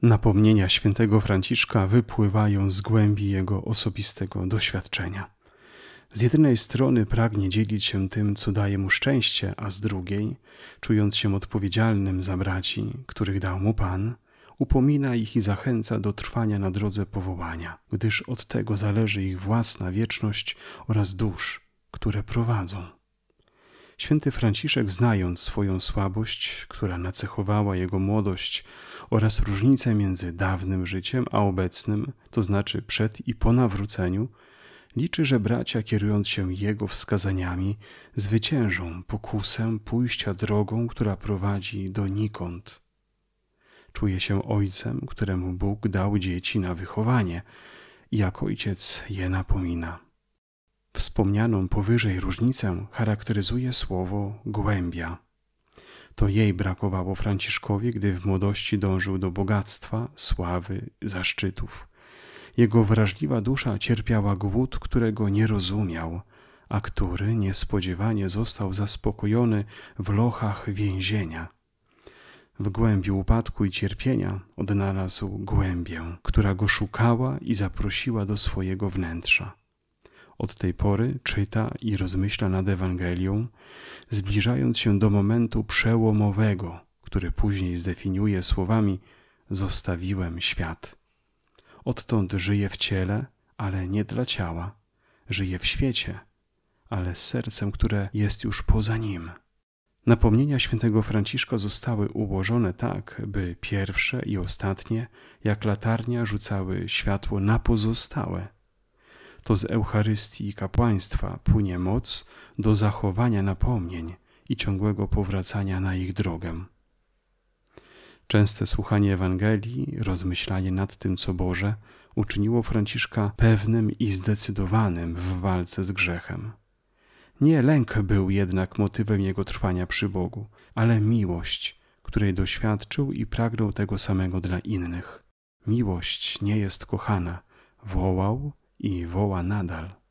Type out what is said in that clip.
Napomnienia świętego Franciszka wypływają z głębi jego osobistego doświadczenia. Z jednej strony pragnie dzielić się tym, co daje mu szczęście, a z drugiej, czując się odpowiedzialnym za braci, których dał mu Pan, upomina ich i zachęca do trwania na drodze powołania, gdyż od tego zależy ich własna wieczność oraz dusz, które prowadzą. Święty Franciszek, znając swoją słabość, która nacechowała jego młodość, oraz różnicę między dawnym życiem a obecnym, to znaczy przed i po nawróceniu, liczy, że bracia, kierując się jego wskazaniami, zwyciężą pokusę pójścia drogą, która prowadzi donikąd. Czuje się ojcem, któremu Bóg dał dzieci na wychowanie i jak ojciec je napomina. Wspomnianą powyżej różnicę charakteryzuje słowo głębia. To jej brakowało Franciszkowi, gdy w młodości dążył do bogactwa, sławy, zaszczytów. Jego wrażliwa dusza cierpiała głód, którego nie rozumiał, a który niespodziewanie został zaspokojony w lochach więzienia. W głębi upadku i cierpienia odnalazł głębię, która go szukała i zaprosiła do swojego wnętrza. Od tej pory czyta i rozmyśla nad Ewangelią, zbliżając się do momentu przełomowego, który później zdefiniuje słowami: zostawiłem świat. Odtąd żyje w ciele, ale nie dla ciała. Żyje w świecie, ale z sercem, które jest już poza nim. Napomnienia świętego Franciszka zostały ułożone tak, by pierwsze i ostatnie, jak latarnia, rzucały światło na pozostałe. To z Eucharystii i kapłaństwa płynie moc do zachowania napomnień i ciągłego powracania na ich drogę. Częste słuchanie Ewangelii, rozmyślanie nad tym, co Boże, uczyniło Franciszka pewnym i zdecydowanym w walce z grzechem. Nie lęk był jednak motywem jego trwania przy Bogu, ale miłość, której doświadczył i pragnął tego samego dla innych. Miłość nie jest kochana, wołał i woła nadal.